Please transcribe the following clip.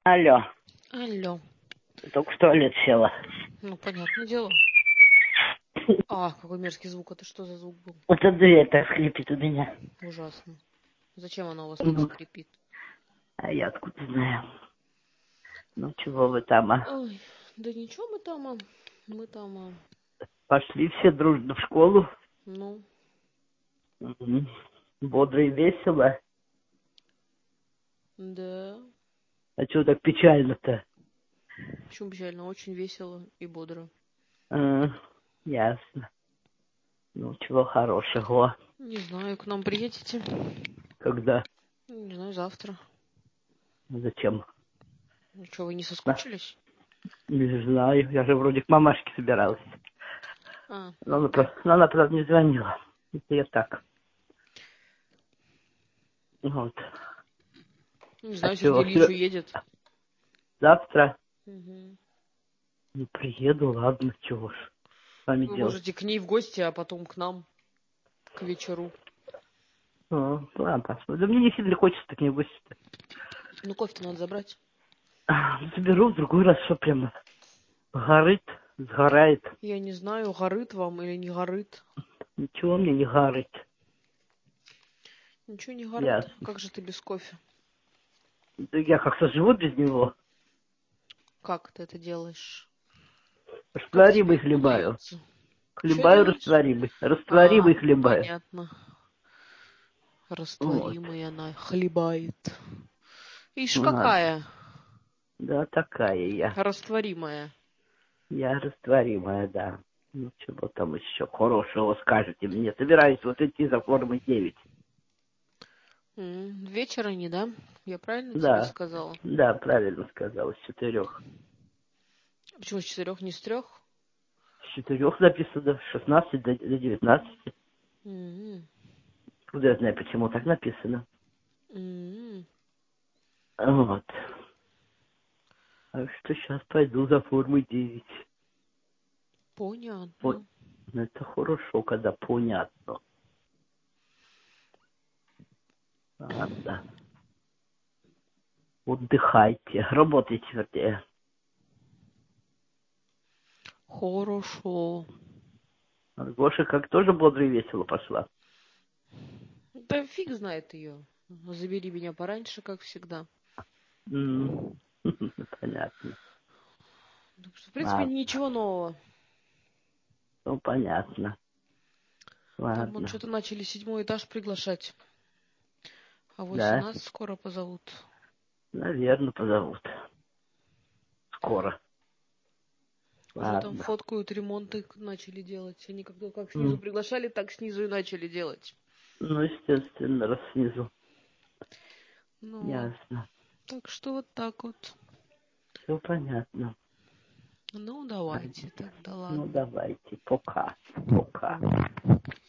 Алло, Алло. только в туалет села. Ну, понятное дело. Какой мерзкий звук. Это что за звук был? Вот эта дверь так скрипит у меня. Ужасно. Зачем она у вас так Ну, скрипит? а я откуда знаю. Ну, чего вы там, а? Ой, да ничего мы там. Пошли все дружно в школу. Ну, Мгм. Бодро и весело. да. А чего так печально-то? Почему печально? Очень весело и бодро. А, ясно. Ну, чего хорошего. Не знаю, к нам приедете? Когда? Не знаю, завтра. Зачем? Ну что, вы не Да, соскучились? не знаю. Я же вроде к мамашке собиралась. Но она, Да. но она правда, не звонила. Это я так. Вот. Не А знаю, чего? Сергей Ильич уедет. Завтра? Угу. Ну, приеду, ладно, чего ж с вами Вы делать. можете к ней в гости, а потом к нам, к вечеру. Ладно, посмотрим. Да мне не сильно хочется так не гости-то. Ну, кофе-то надо забрать. Заберу в другой раз, что прямо горит, сгорает. Я не знаю, горит вам или не горит. Ничего мне не горит. Ничего не горит. Ясно. Как же ты без кофе? Да я как-то живу без него. Как ты это делаешь? Как тебе Растворимый это хлебаю. удается? Что Хлебаю делаешь? растворимый. Растворимый хлебаю. Понятно. Вот. Растворимая она хлебает. Ишь Ладно. какая Да, такая я. растворимая. Я растворимая, да. Ну, чего там еще хорошего скажете мне? Собираюсь вот идти за формой 9. Вечера не, да? Я правильно тебе Да. сказала? Да, правильно сказала, с 4. Почему с 4, не с 3? С 4 написано, с 16 до 19. Куда я знаю, почему так написано. Вот. Так что сейчас пойду за формой 9. Вот. Понятно. Ну, это хорошо, когда понятно. Ладно. Отдыхайте. Работайте, вернее. Хорошо. Гоша как тоже бодро и весело пошла. Да фиг знает ее. Забери меня пораньше, как всегда. Понятно. Так что, в принципе, Ладно. ничего нового. Ну, понятно. Там вот Ладно. что-то начали 7-й этаж приглашать. А вось и Да, нас скоро позовут. наверное, позовут. Скоро. Уже там Ладно. фоткают, ремонты начали делать. Они как снизу М. приглашали, так снизу и начали делать. Ну, естественно, раз снизу. Ну, Ясно. так что вот так вот. Все понятно. Ну, давайте тогда, Ну, ладно. давайте. Пока. Пока.